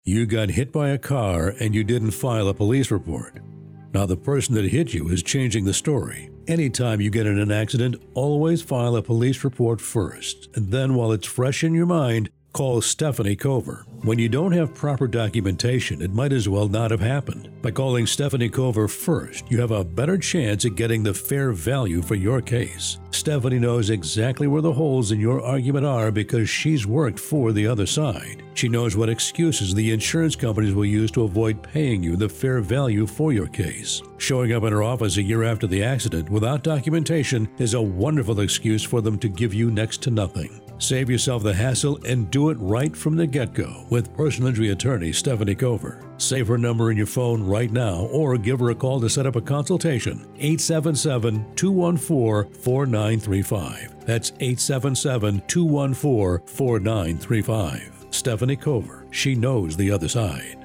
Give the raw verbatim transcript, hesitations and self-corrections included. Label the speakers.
Speaker 1: You got hit by a car and you didn't file a police report. Now the person that hit you is changing the story. Anytime you get in an accident, always file a police report first, and then while it's fresh in your mind, call Stephanie Cover. When you don't have proper documentation, it might as well not have happened. By calling Stephanie Cover first, you have a better chance at getting the fair value for your case. Stephanie knows exactly where the holes in your argument are because she's worked for the other side. She knows what excuses the insurance companies will use to avoid paying you the fair value for your case. Showing up in her office a year after the accident without documentation is a wonderful excuse for them to give you next to nothing. Save yourself the hassle and do it right from the get-go with personal injury attorney Stephanie Cover. Save her number in your phone right now or give her a call to set up a consultation. eight seven seven, two one four, four nine three five. That's eight seven seven, two one four, four nine three five. Stephanie Cover. She knows the other side.